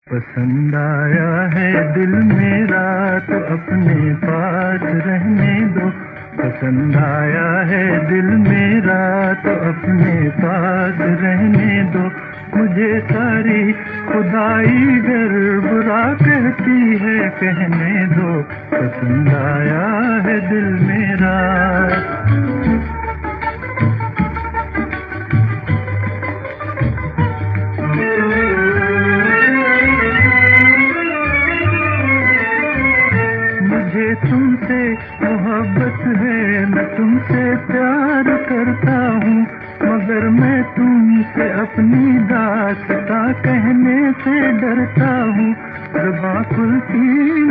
पसंद आया है दिल मेरा तो अपने पास रहने दो। पसंद आया है दिल मेरा तो अपने पास रहने दो। मुझे सारी खुदाई गर बुरा कहती है कहने दो। पसंद आया है दिल मेरा। मुझे तुमसे मोहब्बत है, मैं तुमसे प्यार करता हूँ, मगर मैं तुमसे अपनी दास्तां कहने से डरता हूँ। ज़बां खुलती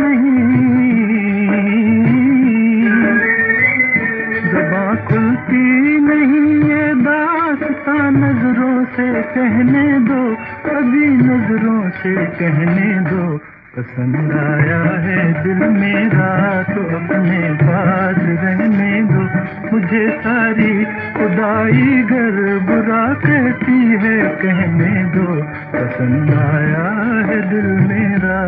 नहीं ये दास्तां नजरों से कहने दो, अभी नजरों से कहने दो। पसंद आया है दिल मेरा तो अपने पास रहने दो। मुझे सारी खुदाई गर बुरा कहती है कहने दो। पसंद आया है दिल मेरा।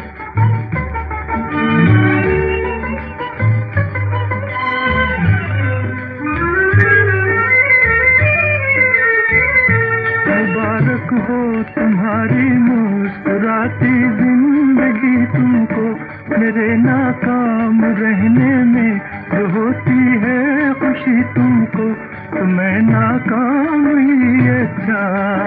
मुबारक हो तुम्हारी मुस्कुराती जिंदगी तुमको, मेरे नाकाम रहने में जो होती है खुशी तुमको। तो मैं नाकाम ही अच्छा,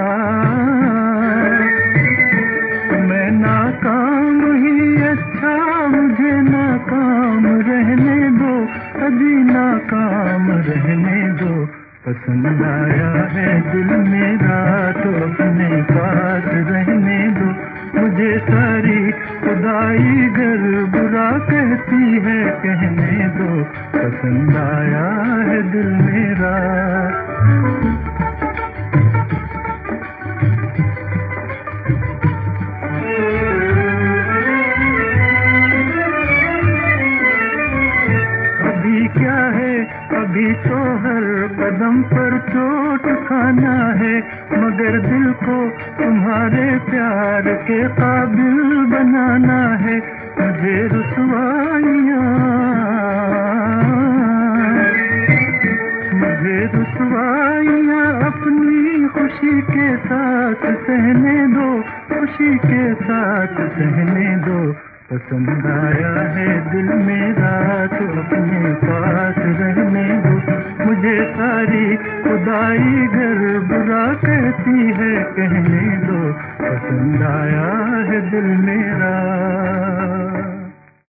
मैं नाकाम ही अच्छा, मुझे नाकाम रहने दो, अभी नाकाम रहने दो। पसंद आया है दिल मेरा तो अपने पास रहने दो। मुझे सारी खुदाई गर बुरा कहती है कहने दो। पसंद आया है दिल मेरा। अभी क्या है, अभी तो हर कदम पर चोट खाना है, मगर दिल को तुम्हारे प्यार के काबिल बनाना है। मुझे रुसवाइयाँ अपनी खुशी के साथ सहने दो, खुशी के साथ सहने दो। पसंद आया है दिल मेरा तो अपने पास रहने दो। मुझे सारी खुदाई गर बुरा कहती है कहने दो। पसंद आया है दिल मेरा।